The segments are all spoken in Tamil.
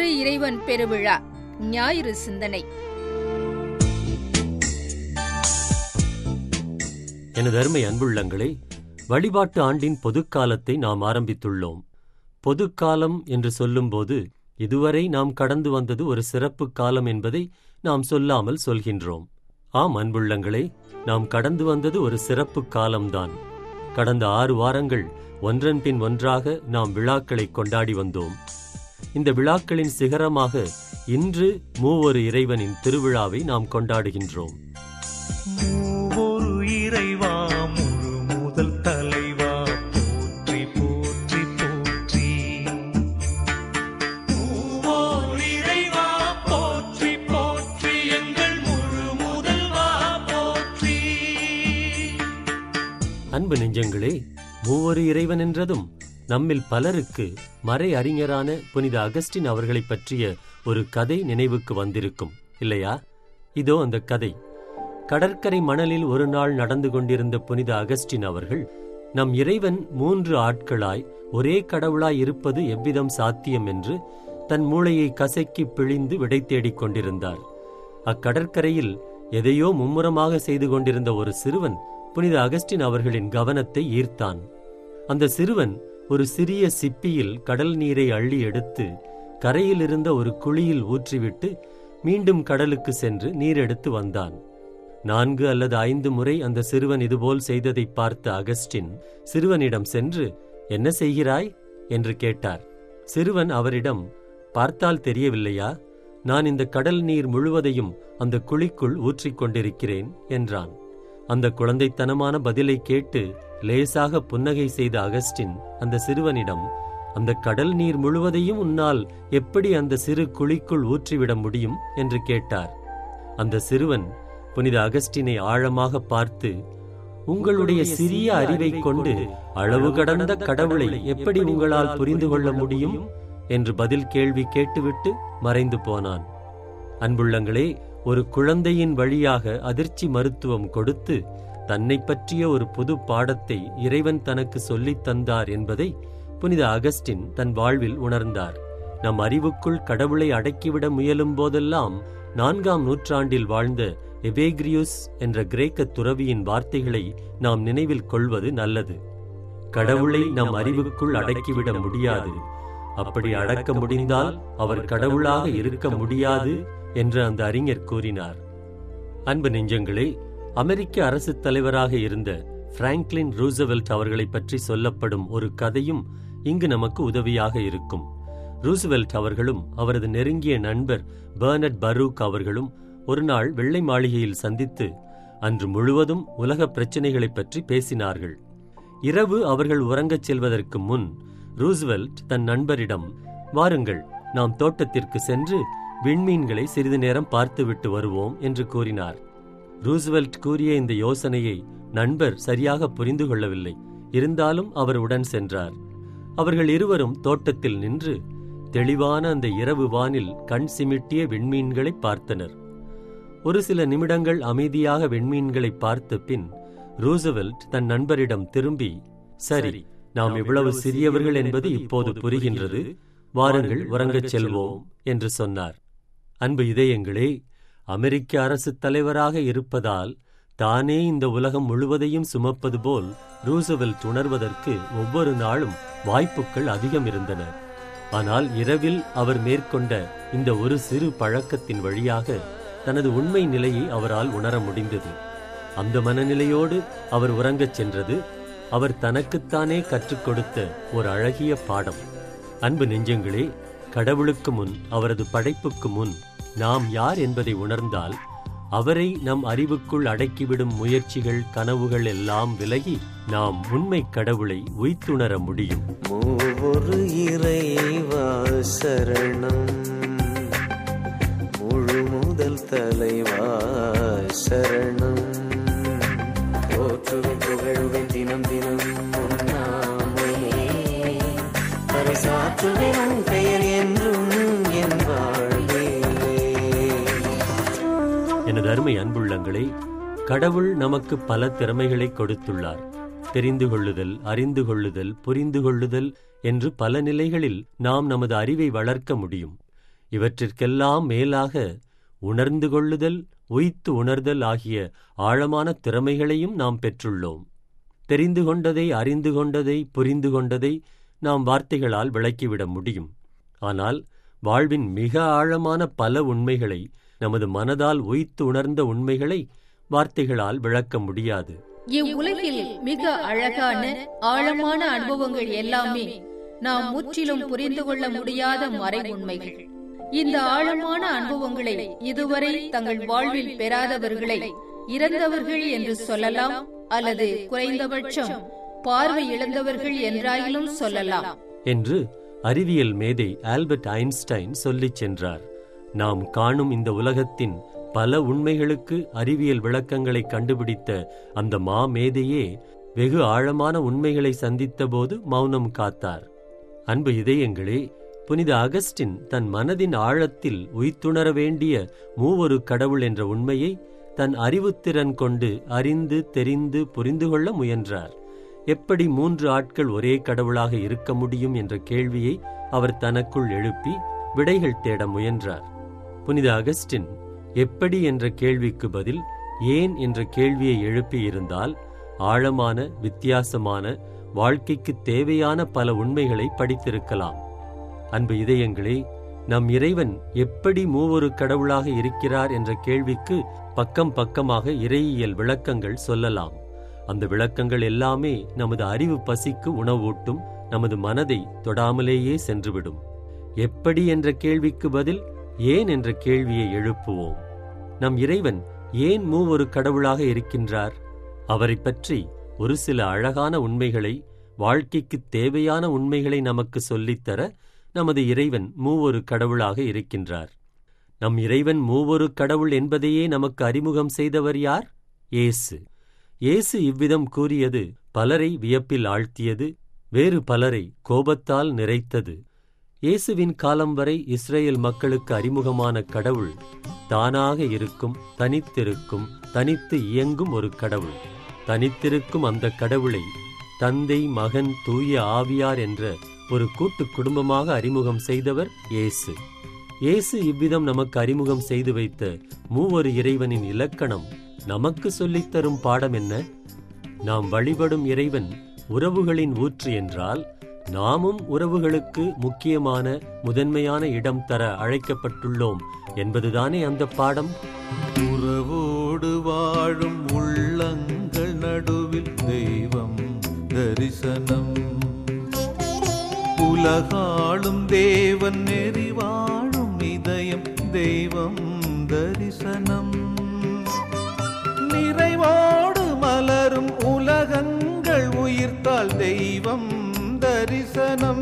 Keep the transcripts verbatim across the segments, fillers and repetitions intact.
மூவொரு இறைவன் பெருவிழா ஞாயிறு சிந்தனை. எனது அருமை அன்புள்ளங்களே, வழிபாட்டு ஆண்டின் பொதுக்காலத்தை நாம் ஆரம்பித்துள்ளோம். பொதுக்காலம் என்று சொல்லும்போது இதுவரை நாம் கடந்து வந்தது ஒரு சிறப்பு காலம் என்பதை நாம் சொல்லாமல் சொல்கின்றோம். ஆம் அன்புள்ளங்களே, நாம் கடந்து வந்தது ஒரு சிறப்பு காலம்தான். கடந்த ஆறு வாரங்கள் ஒன்றன் பின் ஒன்றாக நாம் விழாக்களை கொண்டாடி வந்தோம். இந்த விழாக்களின் சிகரமாக இன்று மூவொரு இறைவனின் திருவிழாவை நாம் கொண்டாடுகின்றோம். மூவொரு இறைவா, முழு முதல் தலைவா, போற்றி போற்றி போற்றி. மூவொரு இறைவா, போற்றி போற்றி, எங்கள் முழு முதல்வா போற்றி. அன்பு நெஞ்சங்களே, மூவொரு இறைவன் என்றதும் நம்மில் பலருக்கு மறை அறிஞரான புனித அகஸ்டின் அவர்களை பற்றிய ஒரு கதை நினைவுக்கு வந்திருக்கும் இல்லையா? இதோ அந்த கதை. கடற்கரை மணலில் ஒரு நாள் நடந்து கொண்டிருந்த புனித அகஸ்டின் அவர்கள், நம் இறைவன் மூன்று ஆட்களாய் ஒரே கடவுளாய் இருப்பது எவ்விதம் சாத்தியம் என்று தன் மூளையை கசக்கி பிழிந்து விடை தேடிக் கொண்டிருந்தார். அக்கடற்கரையில் எதையோ மும்முரமாக செய்து கொண்டிருந்த ஒரு சிறுவன் புனித அகஸ்டின் அவர்களின் கவனத்தை ஈர்த்தான். அந்த சிறுவன் ஒரு சிறிய சிப்பியில் கடல் நீரை அள்ளி எடுத்து கரையில் இருந்த ஒரு குழியில் ஊற்றிவிட்டு மீண்டும் கடலுக்கு சென்று நீர் எடுத்து வந்தான். நான்கு அல்லது ஐந்து முறை அந்த சிறுவன் இதுபோல் செய்ததை பார்த்த அகஸ்டின் சிறுவனிடம் சென்று, என்ன செய்கிறாய் என்று கேட்டார். சிறுவன் அவரிடம், பார்த்தால் தெரியவில்லையா, நான் இந்த கடல் நீர் முழுவதையும் அந்த குழிக்குள் ஊற்றிக் கொண்டிருக்கிறேன் என்றான். அந்த குழந்தைத்தனமான பதிலை கேட்டு லேசாக புன்னகை செய்த அகஸ்டின் அந்த சிறுவனிடம், அந்த கடல் நீர் முழுவதையும் உன்னால் எப்படி அந்த சிறு குழிக்குள் ஊற்றிவிட முடியும் என்று கேட்டார். அந்த சிறுவன் புனித அகஸ்டினை ஆழமாக பார்த்து, உங்களுடைய சிறிய அறிவை கொண்டு அளவு கடந்த கடவுளை எப்படி உங்களால் புரிந்து கொள்ள முடியும் என்று பதில் கேள்வி கேட்டுவிட்டு மறைந்து போனான். அன்புள்ளங்களே, ஒரு குழந்தையின் வழியாக அதிர்ச்சி மருத்துவம் கொடுத்து தன்னை பற்றிய ஒரு புது பாடத்தை இறைவன் தனக்கு சொல்லித் தந்தார் என்பதை புனித அகஸ்டின் தன் வாழ்வில் உணர்ந்தார். நம் அறிவுக்குள் கடவுளை அடக்கிவிட முயலும் போதெல்லாம் நான்காம் நூற்றாண்டில் வாழ்ந்த எவேக்ரியுஸ் என்ற கிரேக்க துறவியின் வார்த்தைகளை நாம் நினைவில் கொள்வது நல்லது. கடவுளை நம் அறிவுக்குள் அடக்கிவிட முடியாது, அப்படி அடக்க முடிந்தால் அவர் கடவுளாக இருக்க முடியாது என்று அந்த அறிஞர் கூறினார். அன்பு நெஞ்சங்களே, அமெரிக்க அரசு தலைவராக இருந்த பிராங்க்லின் ரூஸ்வெல்ட் அவர்களை பற்றி சொல்லப்படும் ஒரு கதையும் இங்கு நமக்கு உதவியாக இருக்கும். ரூஸ்வெல்ட் அவர்களும் அவரது நெருங்கிய நண்பர் பெர்னட் பரூக் அவர்களும் ஒரு நாள் வெள்ளை மாளிகையில் சந்தித்து அன்று முழுவதும் உலக பிரச்சினைகளை பற்றி பேசினார்கள். இரவு அவர்கள் உறங்கச் செல்வதற்கு முன் ரூஸ்வெல்ட் தன் நண்பரிடம், வாருங்கள், நாம் தோட்டத்திற்கு சென்று விண்மீன்களை சிறிது நேரம் பார்த்துவிட்டு வருவோம் என்று கூறினார். ரூஸ்வெல்ட் கூறிய இந்த யோசனையை நண்பர் சரியாக புரிந்து கொள்ளவில்லை. இருந்தாலும் அவர் உடன் சென்றார். அவர்கள் இருவரும் தோட்டத்தில் நின்று தெளிவான அந்த இரவு வானில் கண் சிமிட்டிய விண்மீன்களை பார்த்தனர். ஒரு சில நிமிடங்கள் அமைதியாக விண்மீன்களை பார்த்த பின் ரூஸ்வெல்ட் தன் நண்பரிடம் திரும்பி, சரி, நாம் இவ்வளவு சிறியவர்கள் என்பது இப்போது புரிகின்றது, வாருங்கள் உறங்கச் செல்வோம் என்று சொன்னார். அன்பு இதயங்களே, அமெரிக்க அரசு தலைவராக இருப்பதால் தானே இந்த உலகம் முழுவதையும் சுமப்பது போல் ரூஸ்வெல்ட் உணர்வதற்கு ஒவ்வொரு நாளும் வாய்ப்புகள் அதிகம் இருந்தன. ஆனால் இரவில் அவர் மேற்கொண்ட இந்த ஒரு சிறு பழக்கத்தின் வழியாக தனது உண்மை நிலையை அவரால் உணர முடிந்தது. அந்த மனநிலையோடு அவர் உறங்கச் சென்றது அவர் தனக்குத்தானே கற்றுக் கொடுத்த ஒரு அழகிய பாடம். அன்பு நெஞ்சங்களே, கடவுளுக்கு முன், அவரது படைப்புக்கு முன் நாம் யார் என்பதை உணர்ந்தால் அவரை நம் அறிவுக்குள் அடக்கிவிடும் முயற்சிகள், கனவுகள் எல்லாம் விலகி நாம் உண்மை கடவுளை உய்த்துணர முடியும். மூவொரு இறைவா சரணம், முழு முதல் தலைவா சரணம், போற்றுவேன் புகழுவேன் தினம் தினம் உன்னாமையே, பரிசாற்றுவேன் உன் பெயர் என்றும் என் வாழ்வே. எனது அருமை அன்புள்ளங்களே, கடவுள் நமக்கு பல திறமைகளை கொடுத்துள்ளார். தெரிந்து கொள்ளுதல், அறிந்து கொள்ளுதல், புரிந்து கொள்ளுதல் என்று பல நிலைகளில் நாம் நமது அறிவை வளர்க்க முடியும். இவற்றிற்கெல்லாம் மேலாக உணர்ந்து கொள்ளுதல், உய்த்து உணர்தல் ஆகிய ஆழமான திறமைகளையும் நாம் பெற்றுள்ளோம். தெரிந்து கொண்டதை, அறிந்து கொண்டதை, புரிந்து கொண்டதை நாம் வார்த்தைகளால் விளக்கிவிட முடியும். ஆனால் வாழ்வின் மிக ஆழமான பல உண்மைகளை, நமது மனதால் உய்த்து உணர்ந்த உண்மைகளை வார்த்தைகளால் விளக்க முடியாது. இவ்வுலகில் மிக அழகான ஆழமான அனுபவங்கள் எல்லாமே நாம் முற்றிலும் புரிந்து கொள்ள முடியாத மறை உண்மைகள். இந்த ஆழமான அனுபவங்களை இதுவரை தங்கள் வாழ்வில் பெறாதவர்களை இறந்தவர்கள் என்று சொல்லலாம், அல்லது குறைந்தபட்சம் பார்வை இழந்தவர்கள் என்றாயிலும் சொல்லலாம் என்று அறிவியல் மேதை ஆல்பர்ட் ஐன்ஸ்டைன் சொல்லிச் சென்றார். நாம் காணும் இந்த உலகத்தின் பல உண்மைகளுக்கு அறிவியல் விளக்கங்களை கண்டுபிடித்த அந்த மா மேதையே வெகு ஆழமான உண்மைகளை சந்தித்தபோது மௌனம் காத்தார். அன்பு இதயங்களே, புனித அகஸ்டின் தன் மனதின் ஆழத்தில் உய்த்துணர வேண்டிய மூவொரு கடவுள் என்ற உண்மையை தன் அறிவுத்திறன் கொண்டு அறிந்து தெரிந்து புரிந்து கொள்ள முயன்றார். எப்படி மூன்று ஆட்கள் ஒரே கடவுளாக இருக்க முடியும் என்ற கேள்வியை அவர் தனக்குள் எழுப்பி விடைகள் தேட முயன்றார். புனித அகஸ்டின் எப்படி என்ற கேள்விக்கு பதில் ஏன் என்ற கேள்வியை எழுப்பியிருந்தால் ஆழமான, வித்தியாசமான, வாழ்க்கைக்கு தேவையான பல உண்மைகளை படித்திருக்கலாம். அன்பு இதயங்களே, நம் இறைவன் எப்படி மூவொரு கடவுளாக இருக்கிறார் என்ற கேள்விக்கு பக்கம் பக்கமாக இறையியல் விளக்கங்கள் சொல்லலாம். அந்த விளக்கங்கள் எல்லாமே நமது அறிவு பசிக்கு உணவூட்டும், நமது மனதை தொடாமலேயே சென்றுவிடும். எப்படி என்ற கேள்விக்கு பதில் ஏன் என்ற கேள்வியை எழுப்புவோம். நம் இறைவன் ஏன் மூவொரு கடவுளாக இருக்கின்றார்? அவரை பற்றி ஒரு சில அழகான உண்மைகளை, வாழ்க்கைக்கு தேவையான உண்மைகளை நமக்கு சொல்லித்தர நமது இறைவன் மூவொரு கடவுளாக இருக்கின்றார். நம் இறைவன் மூவொரு கடவுள் என்பதையே நமக்கு அறிமுகம் செய்தவர் யார்? இயேசு. இயேசு இவ்விதம் கூறியது பலரை வியப்பில் ஆழ்த்தியது, வேறு பலரை கோபத்தால் நிறைத்தது. இயேசுவின் காலம் வரை இஸ்ரேல் மக்களுக்கு அறிமுகமான கடவுள் தானாக இருக்கும், தனித்திருக்கும், தனித்து இயங்கும் ஒரு கடவுள். தனித்திருக்கும் அந்த கடவுளை தந்தை, மகன், தூய ஆவியார் என்ற ஒரு கூட்டு குடும்பமாக அறிமுகம் செய்தவர் இயேசு. இயேசு இவ்விதம் நமக்கு அறிமுகம் செய்து வைத்த மூவொரு இறைவனின் இலக்கணம் நமக்கு சொல்லித்தரும் பாடம் என்ன? நாம் வழிபடும் இறைவன் உறவுகளின் ஊற்று என்றால் நாமும் உறவுகளுக்கு முக்கியமான, முதன்மையான இடம் தர அழைக்கப்பட்டுள்ளோம் என்பதுதானே அந்த பாடம். உறவோடு வாழும் உள்ளங்கள் நடுவில் தெய்வம் தரிசனம். உலகாளும் தேவன் நெறி வாழும் இதயம் தெய்வம் தரிசனம். நிறைவோடு மலரும் உலகங்கள் உயிர்த்தால் தெய்வம் தரிசனம்.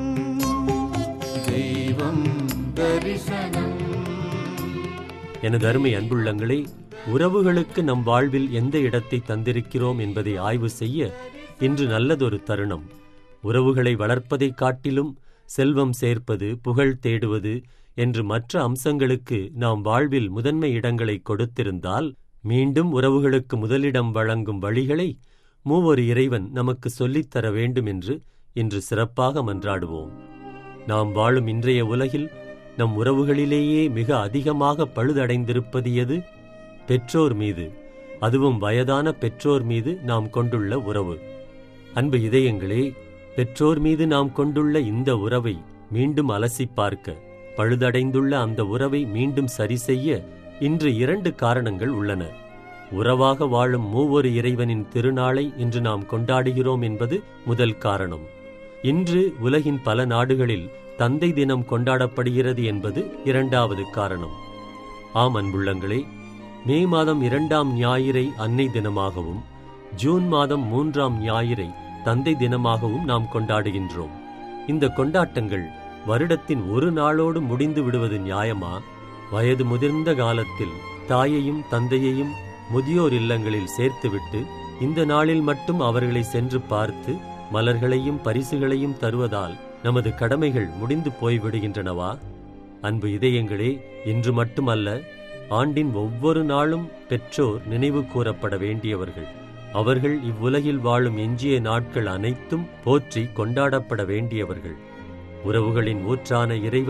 தெய்வம் தரிசனம். எனது அருமை அன்புள்ளங்களே, உறவுகளுக்கு நம் வாழ்வில் எந்த இடத்தை தந்திருக்கிறோம் என்பதை ஆய்வு செய்ய இன்று நல்லதொரு தருணம். உறவுகளை வளர்ப்பதைக் காட்டிலும் செல்வம் சேர்ப்பது, புகழ் தேடுவது என்று மற்ற அம்சங்களுக்கு நாம் வாழ்வில் முதன்மை இடங்களை கொடுத்திருந்தால், மீண்டும் உறவுகளுக்கு முதலிடம் வழங்கும் வழிகளை மூவொரு இறைவன் நமக்கு சொல்லித்தர வேண்டும் என்று இன்று சிறப்பாக மன்றாடுவோம். நாம் வாழும் இன்றைய உலகில் நம் உறவுகளிலேயே மிக அதிகமாக பழுதடைந்திருப்பது எது? பெற்றோர் மீது, அதுவும் வயதான பெற்றோர் மீது நாம் கொண்டுள்ள உறவு. அன்பு இதயங்களே, பெற்றோர் மீது நாம் கொண்டுள்ள இந்த உறவை மீண்டும் அலசி பார்க்க, பழுதடைந்துள்ள அந்த உறவை மீண்டும் சரி செய்ய இன்று இரண்டு காரணங்கள் உள்ளன. உறவாக வாழும் மூவொரு இறைவனின் திருநாளை இன்று நாம் கொண்டாடுகிறோம் என்பது முதல் காரணம். இன்று உலகின் பல நாடுகளில் தந்தை தினம் கொண்டாடப்படுகிறது என்பது இரண்டாவது காரணம். ஆம் அன்புள்ளங்களே, மே மாதம் இரண்டாம் ஞாயிறை அன்னை தினமாகவும், ஜூன் மாதம் மூன்றாம் ஞாயிறை தந்தை தினமாகவும் நாம் கொண்டாடுகின்றோம். இந்த கொண்டாட்டங்கள் வருடத்தின் ஒரு நாளோடு முடிந்து விடுவது நியாயமா? வயது முதிர்ந்த காலத்தில் தாயையும் தந்தையையும் முதியோர் இல்லங்களில் சேர்த்துவிட்டு இந்த நாளில் மட்டும் அவர்களை சென்று பார்த்து மலர்களையும் பரிசுகளையும் தருவதால் நமது கடமைகள் முடிந்து போய்விடுகின்றனவா? அன்பு இதயங்களே, இன்று மட்டுமல்ல, ஆண்டின் ஒவ்வொரு நாளும் பெற்றோர் நினைவு கூறப்பட வேண்டியவர்கள். அவர்கள் இவ்வுலகில் வாழும் எஞ்சிய நாட்கள் அனைத்தும் போற்றி கொண்டாடப்பட வேண்டியவர்கள். உறவுகளின் ஊற்றான இறைவன்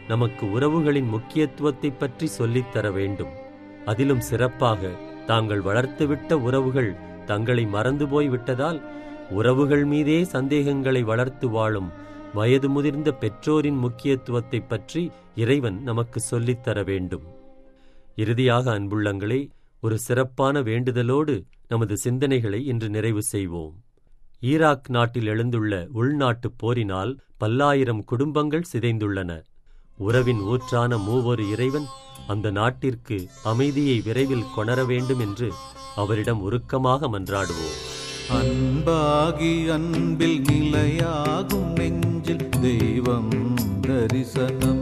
நமக்கு உறவுகளின் முக்கியத்துவத்தை பற்றி சொல்லித்தர வேண்டும். அதிலும் சிறப்பாக தாங்கள் வளர்த்துவிட்ட உறவுகள் தங்களை மறந்து போய் விட்டதால் உறவுகள் மீதே சந்தேகங்களை வளர்த்து வாழும் வயது முதிர்ந்த பெற்றோரின் முக்கியத்துவத்தை பற்றி இறைவன் நமக்கு சொல்லித்தர வேண்டும். இறுதியாக அன்புள்ளங்களே, ஒரு சிறப்பான வேண்டுதலோடு நமது சிந்தனைகளை இன்று நிறைவு செய்வோம். ஈராக் நாட்டில் எழுந்துள்ள உள்நாட்டுப் போரினால் பல்லாயிரம் குடும்பங்கள் சிதைந்துள்ளன. உறவின் ஊற்றான மூவொரு இறைவன் அந்த நாட்டிற்கு அமைதியை விரைவில் கொணர வேண்டும் என்று அவரிடம் உருக்கமாக மன்றாடுவோம். அன்பாகி அன்பில் நிலையாகும் நெஞ்சில் தெய்வம் தரிசனம்,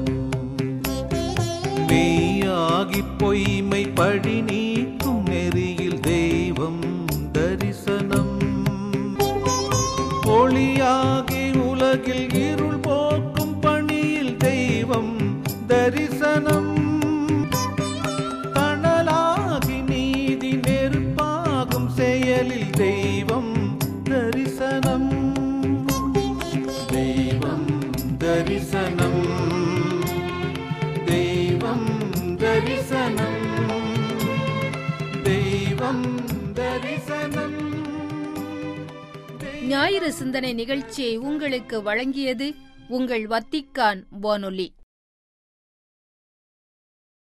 மெய்யாகி பொய்மை பழி நீக்கும் நெறியில் தெய்வம் தரிசனம், ஒளியாகி உலகில் இருள் போக்கும் பணியில் தெய்வம் தரிசனம், தணலாகி நீதி நெருப்பாகும் செயலில் தெய்வம் தரிசனம், தெய்வம் தரிசனம், தெய்வம் தரிசனம், தெய்வம் தரிசனம். ஞாயிறு சிந்தனை நிகழ்ச்சியை உங்களுக்கு வழங்கியது உங்கள் வத்திக்கான் வானொலி.